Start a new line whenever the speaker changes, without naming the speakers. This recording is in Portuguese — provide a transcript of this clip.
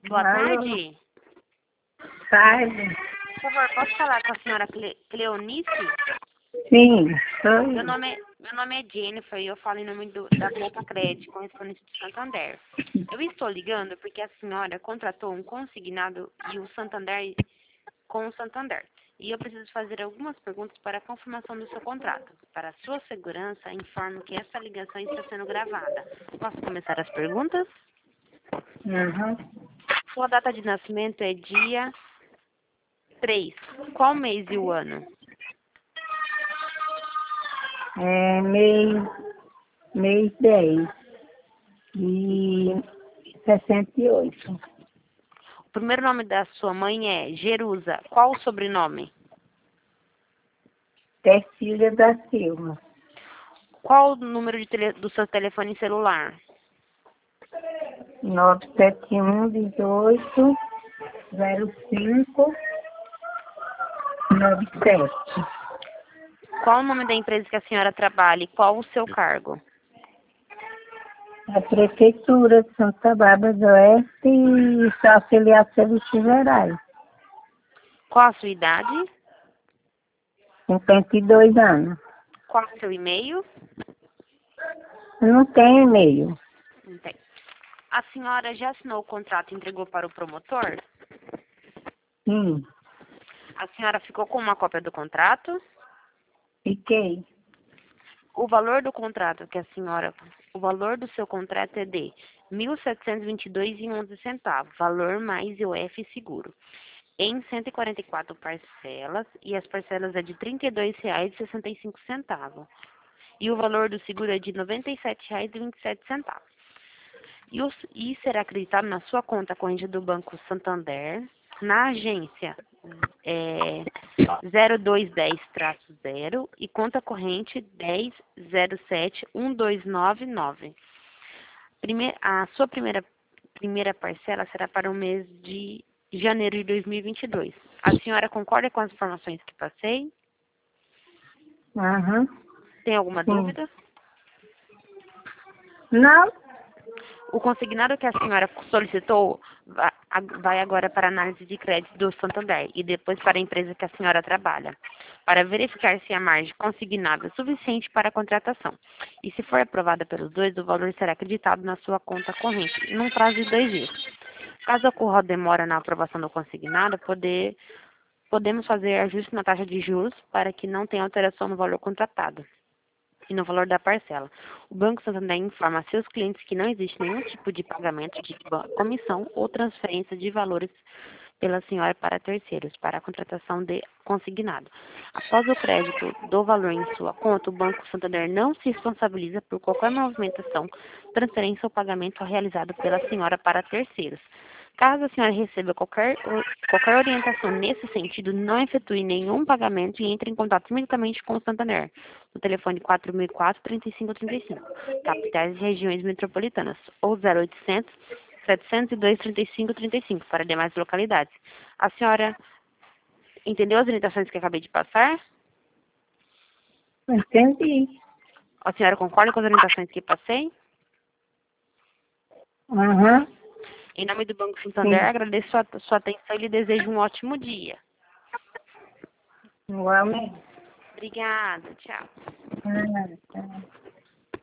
Boa
Alô,
tarde.
tarde.
Por favor, posso falar com a senhora Cleonice?
Sim,
Meu
sou.
nome, meu nome é Jennifer e eu falo em nome da Boca Crédito, correspondente de Santander. Eu estou ligando porque a senhora contratou um consignado e o Santander com o Santander. E eu preciso fazer algumas perguntas para a confirmação do seu contrato. Para a sua segurança, informo que essa ligação está sendo gravada. Posso começar as perguntas?
Uhum.
Sua data de nascimento é dia 3. Qual mês e o ano?
É mês 10 e 68.
O primeiro nome da sua mãe é Jerusa. Qual o sobrenome?
Tercília da Silva.
Qual o número do seu telefone celular?
971 18 05 97.
Qual o nome da empresa que a senhora trabalha e qual o seu cargo?
A Prefeitura de Santa Bárbara do Oeste e sou afiliado a Serviços Gerais.
Qual a sua idade?
52 anos.
Qual o seu e-mail?
Não tem e-mail.
Não tem. A senhora já assinou o contrato e entregou para o promotor?
Sim,
A senhora ficou com uma cópia do contrato?
fiquei.
O valor do contrato o valor do seu contrato é de R$ 1.722,11, valor mais IOF seguro, em 144 parcelas, e as parcelas é de R$ 32,65. E o valor do seguro é de R$ 97,27. E será acreditado na sua conta corrente do Banco Santander, na agência 0210-0 e conta corrente 10071299. A sua primeira parcela será para o mês de janeiro de 2022. A senhora concorda com as informações que passei?
Aham,
Tem alguma
sim.
dúvida?
Não,
O consignado que a senhora solicitou vai agora para a análise de crédito do Santander e depois para a empresa que a senhora trabalha, para verificar se a margem consignada é suficiente para a contratação. E se for aprovada pelos dois, o valor será acreditado na sua conta corrente, num prazo de 2 dias. Caso ocorra demora na aprovação do consignado, podemos fazer ajuste na taxa de juros para que não tenha alteração no valor contratado e no valor da parcela. O Banco Santander informa a seus clientes que não existe nenhum tipo de pagamento de comissão ou transferência de valores pela senhora para terceiros, para a contratação de consignado. Após o crédito do valor em sua conta, o Banco Santander não se responsabiliza por qualquer movimentação, transferência ou pagamento realizado pela senhora para terceiros. Caso a senhora receba qualquer orientação nesse sentido, não efetue nenhum pagamento e entre em contato imediatamente com o Santander, no telefone 4004-3535, capitais e regiões metropolitanas, ou 0800 702 3535 para demais localidades. A senhora entendeu as orientações que acabei de passar?
entendi.
A senhora concorda com as orientações que passei?
Aham,
Em nome do Banco Santander,
sim.
agradeço sua atenção e lhe desejo um ótimo dia.
Igualmente.
Obrigada, tchau.
Ah, tá.